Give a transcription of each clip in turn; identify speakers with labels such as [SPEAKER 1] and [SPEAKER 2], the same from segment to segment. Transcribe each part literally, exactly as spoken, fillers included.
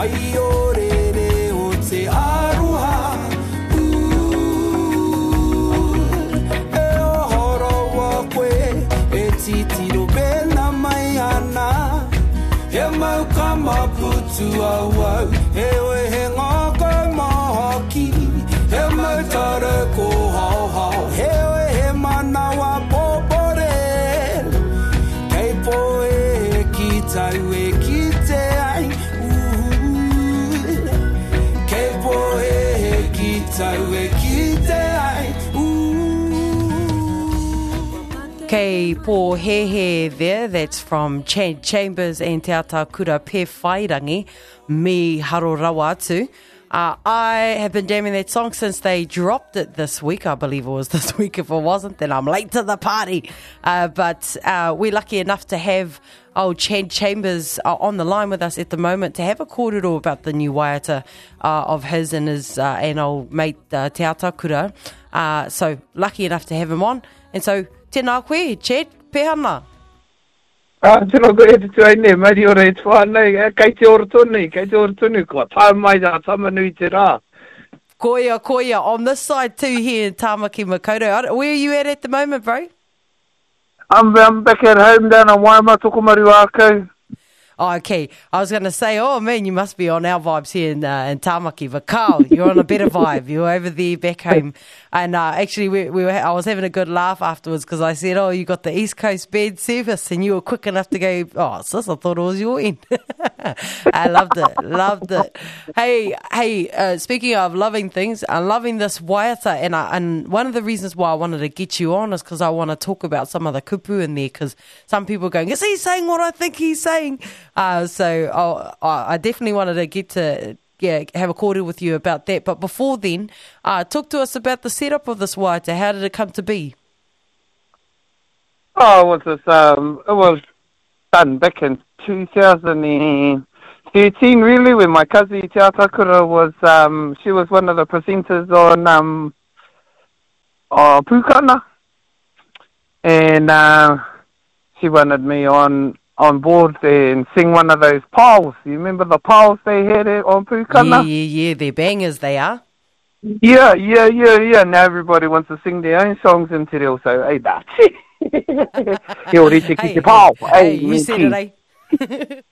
[SPEAKER 1] Mai o re re o te aroha E o horo wa koe E titiro pena mai ana He mau ka maputu au au He oe he ngāko mahoki He mau tara ko hao hao He oe he manawa popore Kei po e ki tau e ki te ai Kei po e ki tau e ki te ai
[SPEAKER 2] Kei po he he there, that's from Ch- Chambers and Te Atakura Pe Whairangi, me haro rawa atu. Uh, I have been jamming that song since they dropped it this week. I believe it was this week. If it wasn't, then I'm late to the party. Uh, but uh, we're lucky enough to have old Chad Chambers uh, on the line with us at the moment to have a kōrero about the new waiata uh, of his and his uh, and old mate uh, Te Atakura. Uh, so lucky enough to have him on. And so tēnā koe, Chad, pehana.
[SPEAKER 3] Ah, tēnā koe e te tuai nei, mari ora e tuanei, kei te orotonu, kei te orotonu, kua tā mai tā tamanui te rā.
[SPEAKER 2] Koia, koia, on this side too here in Tāmaki Makaurau. Where are you at at the moment, bro?
[SPEAKER 3] I'm, I'm back at home down on Waima, Tokomaru Ako.
[SPEAKER 2] Oh, okay. I was going to say, oh, man, you must be on our vibes here in, uh, in Tāmaki. But Carl, you're on a better vibe. You're over there back home. And uh, actually, we, we were, I was having a good laugh afterwards because I said, oh, you got the East Coast bed service and you were quick enough to go, oh, sis, I thought it was your end. I loved it. Loved it. Hey, hey, uh, speaking of loving things, I'm loving this waiata. And, I, and one of the reasons why I wanted to get you on is because I want to talk about some of the kupu in there because some people are going, is he saying what I think he's saying? Uh, so I'll, I definitely wanted to get to yeah have a kōrero with you about that. But before then, uh, talk to us about the setup of this waiata. How did it come to be?
[SPEAKER 3] Oh, it was, this, um, it was done back in two thousand thirteen, really, when my cousin Te Atakura was, um, she was one of the presenters on um, oh, Pūkana. And uh, she wanted me on on board there and sing one of those piles. You remember the piles they had on Pūkana?
[SPEAKER 2] Yeah, yeah, yeah. They're bangers, they are.
[SPEAKER 3] Yeah, yeah, yeah, yeah. Now everybody wants to sing their own songs in te reo, so, hey, that's it. He already took
[SPEAKER 2] Hey,
[SPEAKER 3] the pile.
[SPEAKER 2] hey, you said it, eh?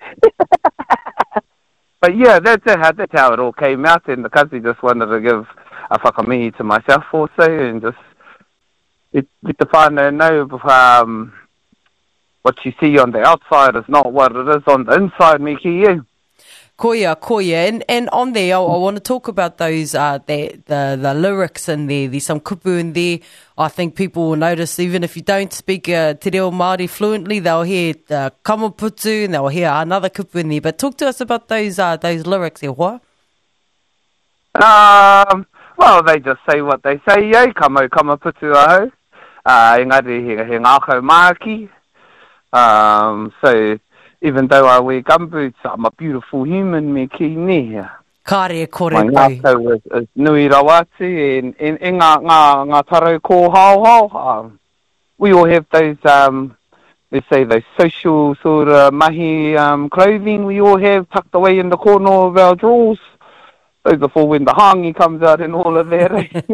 [SPEAKER 3] But yeah, that's it. How, that's how it all came out. And the cousin just wanted to give a whakamihi to myself also and just let, let the whānau know um, what you see on the outside is not what it is on the inside, me ki you.
[SPEAKER 2] Koia, koia. And, and on there, I, I want to talk about those, uh, the, the, the lyrics in there. There's some kupu in there. I think people will notice, even if you don't speak uh, te reo Māori fluently, they'll hear uh, kamaputu and they'll hear another kupu in there. But talk to us about those uh, those lyrics, e hoa.
[SPEAKER 3] Um, well, they just say what they say, eh? Kamo kamaputu aho. Uh, engari he, he ngākau māki. Um, so, even though I wear gumboots, I'm a beautiful human, me ki ne.
[SPEAKER 2] Kāre kore
[SPEAKER 3] My ngākau is, is nui rawatu, and, and, and ngā, ngā, ngā taro ko hao hao. Um, we all have those, um, let's say, those social sort of mahi um, clothing we all have tucked away in the corner of our drawers. Those are for when the hangi comes out and all of that.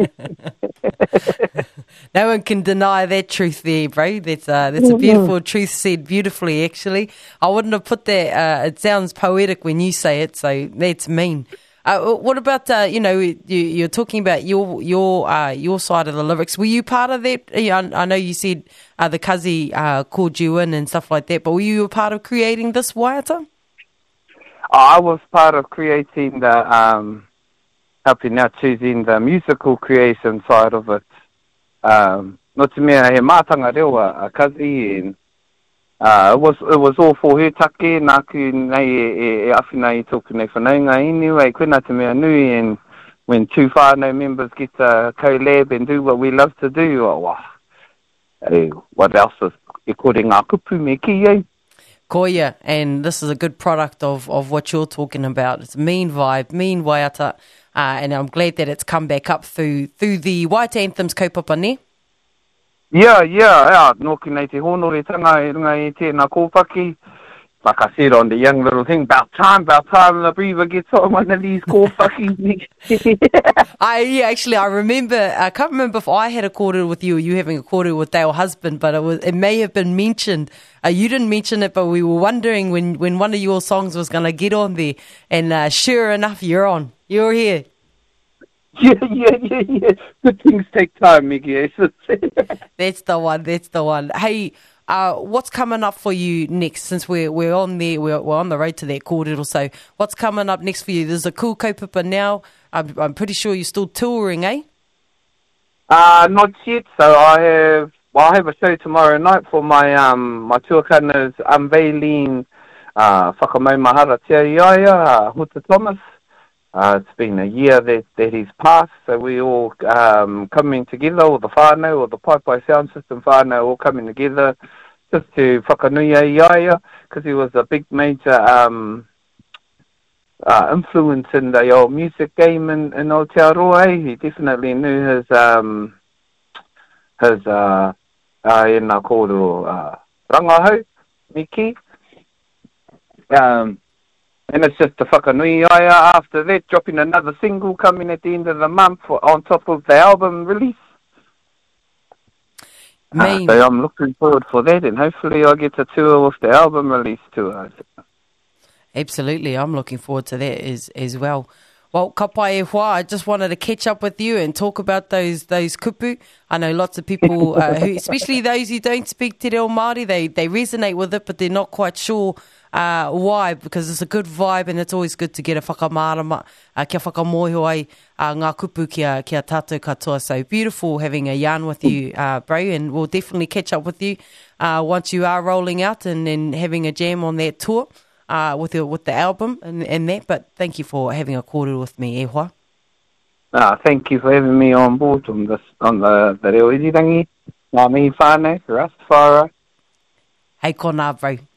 [SPEAKER 2] No one can deny that truth there, bro. That's, uh, that's a beautiful truth said beautifully, actually. I wouldn't have put that. Uh, it sounds poetic when you say it, so that's mean. Uh, what about, uh, you know, you, you're talking about your your uh, your side of the lyrics. Were you part of that? I, I know you said uh, the kazi uh, called you in and stuff like that, but were you a part of creating this waiata?
[SPEAKER 3] I was part of creating the, um, helping out choosing the musical creation side of it. Um, no te mea he mātanga reo a, a kazi, and uh, it was it was all for her take, nāku nei e, e, e awhina i tōku nei whanaunga anyway, koina te mea nui, and when two whānau members get to collab and do what we love to do, oh, wow. Hey, what else is e kore ngā kupu me ki, eh?
[SPEAKER 2] Koia, and this is a good product of, of what you're talking about. It's a mean vibe, mean waiata, uh, and I'm glad that it's come back up through through the Waiata Anthems kaupapa ne?
[SPEAKER 3] Yeah, yeah, yeah. Noki nei te honoretanga e runga i tēnā kōpaki. like I said on the young little thing, about time, about time the breather gets on one of these core fucking
[SPEAKER 2] I yeah, actually I remember I can't remember if I had a kōrero with you or you having a kōrero with Dale husband, but it was it may have been mentioned. Uh, you didn't mention it, but we were wondering when, when one of your songs was gonna get on there, and uh, sure enough, you're on. You're here.
[SPEAKER 3] Yeah, yeah, yeah, yeah. Good things take time, Mickey.
[SPEAKER 2] That's the one. That's the one. Hey. Uh, what's coming up for you next? Since we're we're on there, we're, we're on the road to that kōrero. So, what's coming up next for you? There's a cool kaupapa now. I'm, I'm pretty sure you're still touring, eh?
[SPEAKER 3] Uh not yet. So I have well, I have a show tomorrow night for my um my tuakana's unveiling uh whakamaumahara Te Aiaia, uh, Huta Thomas. Uh, it's been a year that, that he's passed, so we all um, coming together, all the whānau, or the Pai Pai Sound System whānau, all coming together just to whakanuia Iaia, because he was a big major um, uh, influence in the old music game in, in Aotearoa. He definitely knew his um, his uh, uh, in our kōrero, uh, rangahau, Miki. Um, And it's just a whakanui Iaia after that, dropping another single coming at the end of the month for, on top of the album release. Uh, so I'm looking forward for that, and hopefully I get to tour with the album release tour.
[SPEAKER 2] Absolutely, I'm looking forward to that as, as well. Well, ka pai e hoa, I just wanted to catch up with you and talk about those those kupu. I know lots of people, uh, who, especially those who don't speak te reo Māori, they, they resonate with it, but they're not quite sure uh, why, because it's a good vibe and it's always good to get a whakamārama, uh, kia whakamohio ai uh, ngā kupu kia, kia tātou katoa. So beautiful having a yarn with you, uh, bro, and we'll definitely catch up with you uh, once you are rolling out and then having a jam on that tour. Uh, with the with the album and, and that, but thank you for having a kōrero with me, e hoa.
[SPEAKER 3] Ah, thank you for having me on board on this on the the reo irirangi. Ngā mihi whānau, Rastafari.
[SPEAKER 2] Hei kona, bro.